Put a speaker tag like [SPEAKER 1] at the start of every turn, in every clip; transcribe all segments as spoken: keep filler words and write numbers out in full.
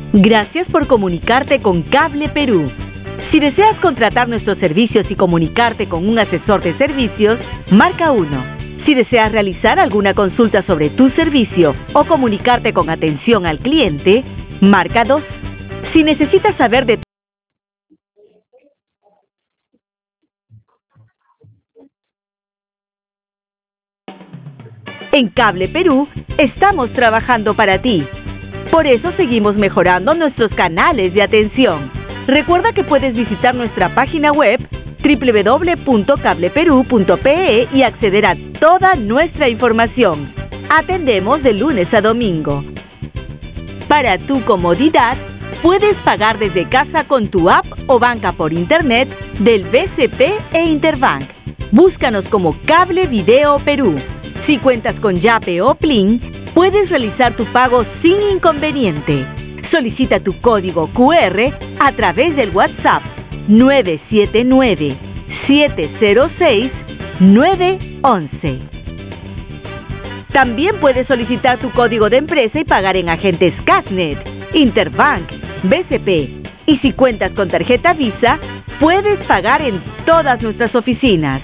[SPEAKER 1] Gracias por comunicarte con Cable Perú. Si deseas contratar nuestros servicios y comunicarte con un asesor de servicios, marca uno. Si deseas realizar alguna consulta sobre tu servicio o comunicarte con atención al cliente, marca dos. Si necesitas saber de En Cable Perú, estamos trabajando para ti. Por eso seguimos mejorando nuestros canales de atención. Recuerda que puedes visitar nuestra página web doble u doble u doble u punto cable perú punto pe e y acceder a toda nuestra información. Atendemos de lunes a domingo. Para tu comodidad, puedes pagar desde casa con tu app o banca por internet del B C P e Interbank. Búscanos como Cable Video Perú. Si cuentas con Yape o Plin, puedes realizar tu pago sin inconveniente. Solicita tu código cu erre a través del WhatsApp nueve siete nueve, siete cero seis, nueve uno uno. También puedes solicitar tu código de empresa y pagar en agentes Cashnet, Interbank, B C P. Y si cuentas con tarjeta Visa, puedes pagar en todas nuestras oficinas.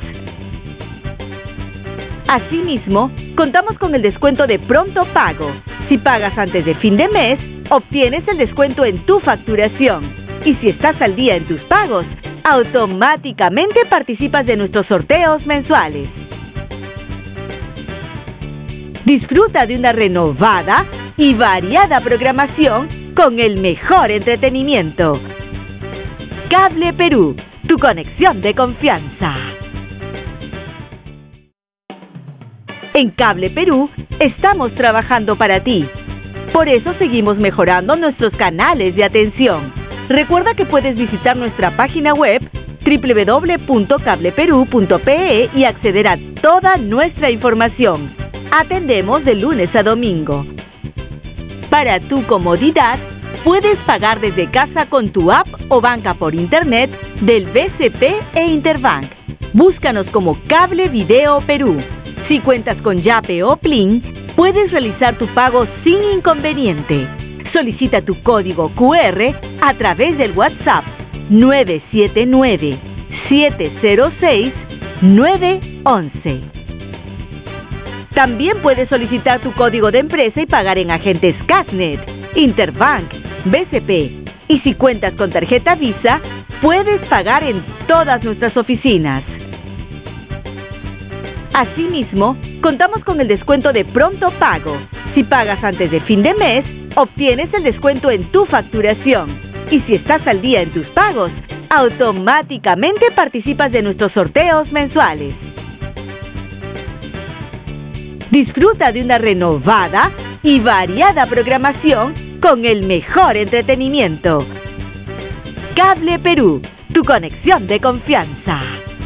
[SPEAKER 1] Asimismo, contamos con el descuento de Pronto Pago. Si pagas antes de fin de mes, obtienes el descuento en tu facturación. Y si estás al día en tus pagos, automáticamente participas de nuestros sorteos mensuales. Disfruta de una renovada y variada programación con el mejor entretenimiento. Cable Perú, tu conexión de confianza. En Cable Perú, estamos trabajando para ti. Por eso seguimos mejorando nuestros canales de atención. Recuerda que puedes visitar nuestra página web doble u doble u doble u punto cable perú punto pe e y acceder a toda nuestra información. Atendemos de lunes a domingo. Para tu comodidad, puedes pagar desde casa con tu app o banca por internet del B C P e Interbank. Búscanos como Cable Video Perú. Si cuentas con Yape o Plin, puedes realizar tu pago sin inconveniente. Solicita tu código cu erre a través del WhatsApp nueve siete nueve, siete cero seis, nueve uno uno. También puedes solicitar tu código de empresa y pagar en agentes Cashnet, Interbank, B C P. Y si cuentas con tarjeta Visa, puedes pagar en todas nuestras oficinas. Asimismo, contamos con el descuento de Pronto Pago. Si pagas antes de fin de mes, obtienes el descuento en tu facturación. Y si estás al día en tus pagos, automáticamente participas de nuestros sorteos mensuales. Disfruta de una renovada y variada programación con el mejor entretenimiento. Cable Perú, tu conexión de confianza.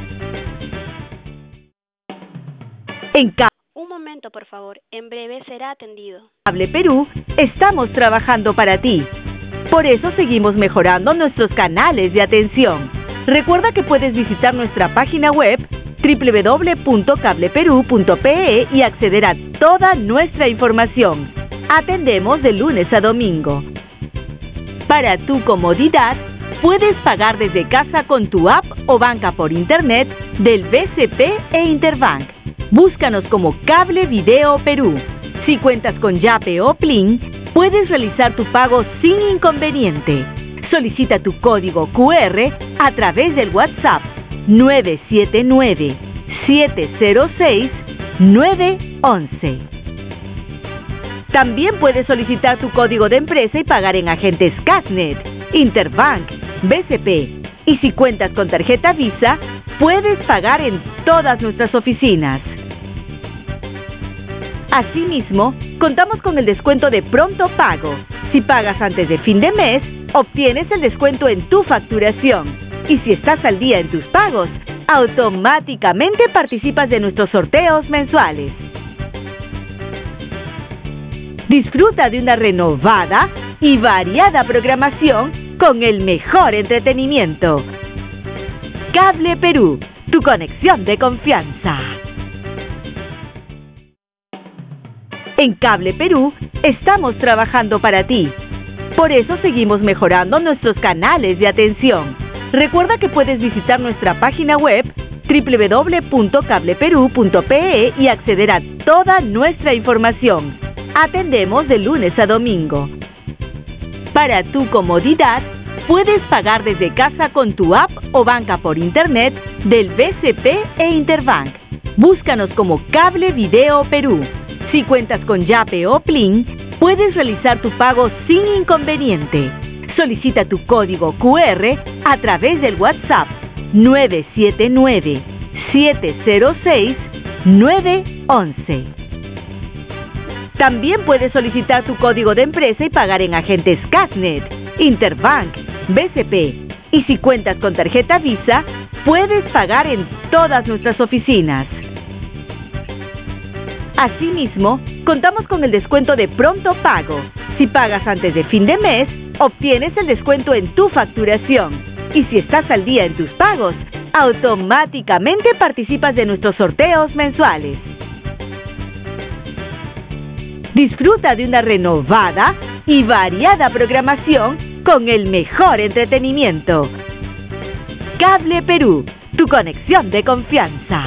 [SPEAKER 1] En Cable
[SPEAKER 2] Un momento, por favor. En breve será atendido.
[SPEAKER 1] Cable Perú, estamos trabajando para ti. Por eso seguimos mejorando nuestros canales de atención. Recuerda que puedes visitar nuestra página web doble u doble u doble u punto cable perú punto pe e y acceder a toda nuestra información. Atendemos de lunes a domingo. Para tu comodidad, puedes pagar desde casa con tu app o banca por internet del B C P e Interbank. Búscanos como Cable Video Perú. Si cuentas con Yape o Plin, puedes realizar tu pago sin inconveniente. Solicita tu código cu erre a través del WhatsApp nueve siete nueve, siete cero seis, nueve uno uno. También puedes solicitar tu código de empresa y pagar en agentes Cashnet, Interbank, B C P. Y si cuentas con tarjeta Visa, puedes pagar en todas nuestras oficinas. Asimismo, contamos con el descuento de Pronto Pago. Si pagas antes de fin de mes, obtienes el descuento en tu facturación. Y si estás al día en tus pagos, automáticamente participas de nuestros sorteos mensuales. Disfruta de una renovada y variada programación con el mejor entretenimiento. Cable Perú, tu conexión de confianza. En Cable Perú, estamos trabajando para ti. Por eso seguimos mejorando nuestros canales de atención. Recuerda que puedes visitar nuestra página web doble u doble u doble u punto cable perú punto pe e y acceder a toda nuestra información. Atendemos de lunes a domingo. Para tu comodidad, puedes pagar desde casa con tu app o banca por internet del B C P e Interbank. Búscanos como Cable Video Perú. Si cuentas con Yape o Plin, puedes realizar tu pago sin inconveniente. Solicita tu código Q R a través del WhatsApp nueve siete nueve, siete cero seis, nueve once. También puedes solicitar tu código de empresa y pagar en agentes Casnet, Interbank, B C P. Y si cuentas con tarjeta Visa, puedes pagar en todas nuestras oficinas. Asimismo, contamos con el descuento de pronto pago. Si pagas antes de fin de mes, obtienes el descuento en tu facturación. Y si estás al día en tus pagos, automáticamente participas de nuestros sorteos mensuales. Disfruta de una renovada y variada programación con el mejor entretenimiento. Cable Perú, tu conexión de confianza.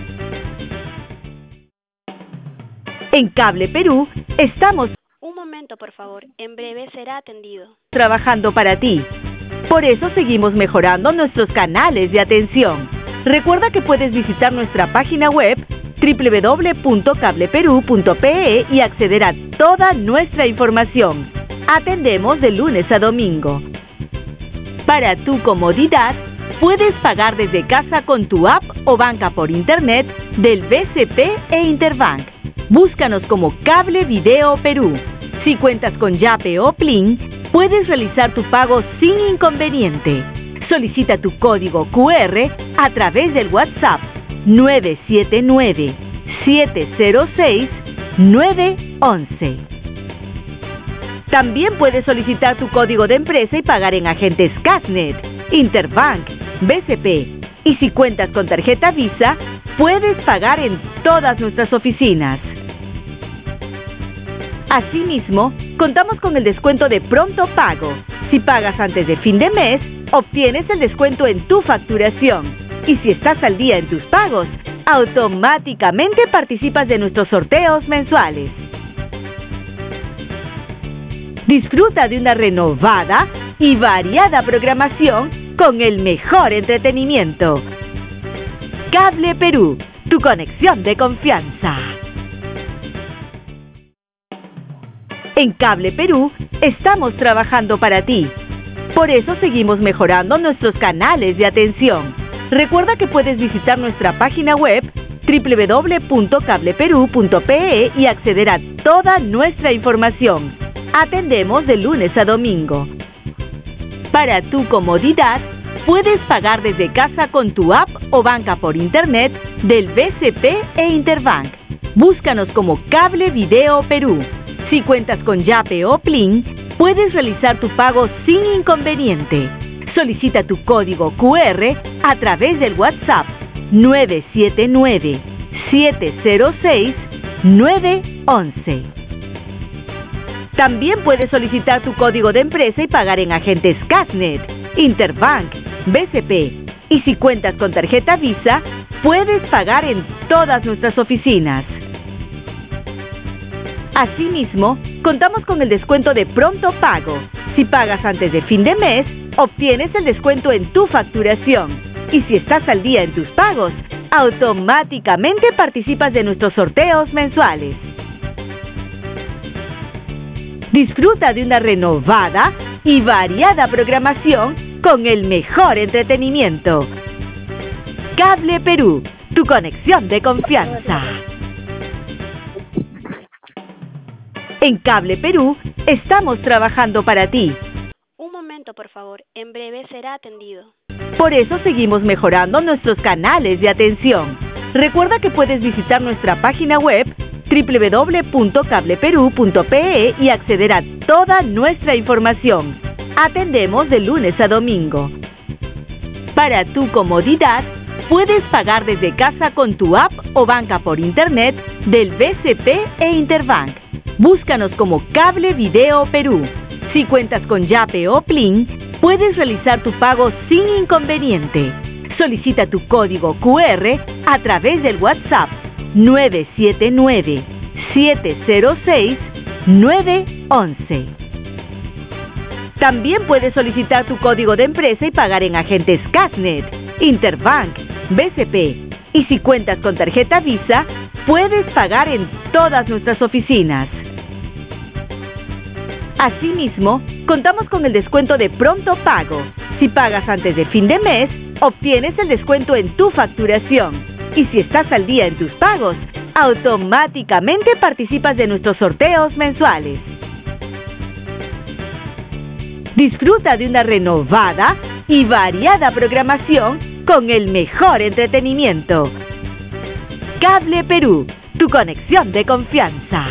[SPEAKER 1] En Cable Perú estamos
[SPEAKER 2] Un momento, por favor. En breve será atendido.
[SPEAKER 1] trabajando para ti. Por eso seguimos mejorando nuestros canales de atención. Recuerda que puedes visitar nuestra página web doble u doble u doble u punto cable perú punto pe e y acceder a toda nuestra información. Atendemos de lunes a domingo. Para tu comodidad, puedes pagar desde casa con tu app o banca por internet del B C P e Interbank. Búscanos como Cable Video Perú. Si cuentas con Yape o Plin, puedes realizar tu pago sin inconveniente. Solicita tu código Q R a través del WhatsApp nueve siete nueve, siete cero seis, nueve once. También puedes solicitar tu código de empresa y pagar en agentes Casnet, Interbank, B C P. Y si cuentas con tarjeta Visa, puedes pagar en todas nuestras oficinas. Asimismo, contamos con el descuento de pronto pago. Si pagas antes de fin de mes, obtienes el descuento en tu facturación. Y si estás al día en tus pagos, automáticamente participas de nuestros sorteos mensuales. Disfruta de una renovada y variada programación con el mejor entretenimiento. Cable Perú, tu conexión de confianza. En Cable Perú estamos trabajando para ti. Por eso seguimos mejorando nuestros canales de atención. Recuerda que puedes visitar nuestra página web doble u doble u doble u punto cable perú punto pe e y acceder a toda nuestra información. Atendemos de lunes a domingo. Para tu comodidad, puedes pagar desde casa con tu app o banca por internet del B C P e Interbank. Búscanos como Cable Video Perú. Si cuentas con Yape o Plin, puedes realizar tu pago sin inconveniente. Solicita tu código Q R a través del WhatsApp nueve siete nueve, siete cero seis, nueve once. También puedes solicitar tu código de empresa y pagar en agentes Casnet, Interbank, B C P. Y si cuentas con tarjeta Visa, puedes pagar en todas nuestras oficinas. Asimismo, contamos con el descuento de pronto pago. Si pagas antes de fin de mes, obtienes el descuento en tu facturación. Y si estás al día en tus pagos, automáticamente participas de nuestros sorteos mensuales. Disfruta de una renovada y variada programación con el mejor entretenimiento. Cable Perú, tu conexión de confianza. En Cable Perú estamos trabajando para ti.
[SPEAKER 2] Un momento, por favor. En breve será atendido.
[SPEAKER 1] Por eso seguimos mejorando nuestros canales de atención. Recuerda que puedes visitar nuestra página web doble u doble u doble u punto cable perú punto pe e y acceder a toda nuestra información. Atendemos de lunes a domingo. Para tu comodidad, puedes pagar desde casa con tu app o banca por internet del B C P e Interbank. Búscanos como Cable Video Perú. Si cuentas con Yape o Plin, puedes realizar tu pago sin inconveniente. Solicita tu código cu erre a través del WhatsApp nueve siete nueve, siete cero seis, nueve once. También puedes solicitar tu código de empresa y pagar en agentes Cashnet, Interbank, B C P. Y si cuentas con tarjeta Visa, puedes pagar en todas nuestras oficinas. Asimismo, contamos con el descuento de Pronto Pago. Si pagas antes de fin de mes, obtienes el descuento en tu facturación. Y si estás al día en tus pagos, automáticamente participas de nuestros sorteos mensuales. Disfruta de una renovada y variada programación con el mejor entretenimiento. Cable Perú, tu conexión de confianza.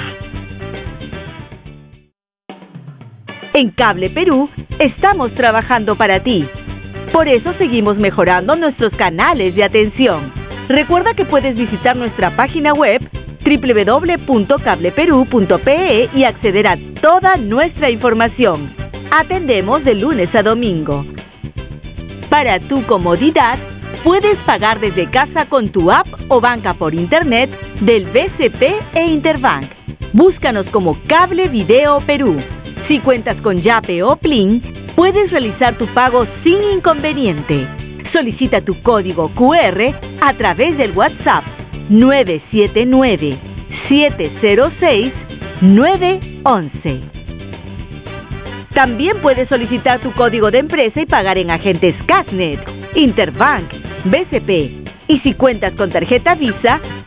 [SPEAKER 1] En Cable Perú estamos trabajando para ti. Por eso seguimos mejorando nuestros canales de atención. Recuerda que puedes visitar nuestra página web doble u doble u doble u punto cable perú punto pe y acceder a toda nuestra información. Atendemos de lunes a domingo. Para tu comodidad, puedes pagar desde casa con tu app o banca por internet del B C P e Interbank. Búscanos como Cable Video Perú. Si cuentas con Yape o Plin, puedes realizar tu pago sin inconveniente. Solicita tu código cu erre a través del WhatsApp nueve siete nueve, siete cero seis, nueve once. También puedes solicitar tu código de empresa y pagar en agentes Cashnet, Interbank, B C P. Y si cuentas con tarjeta Visa,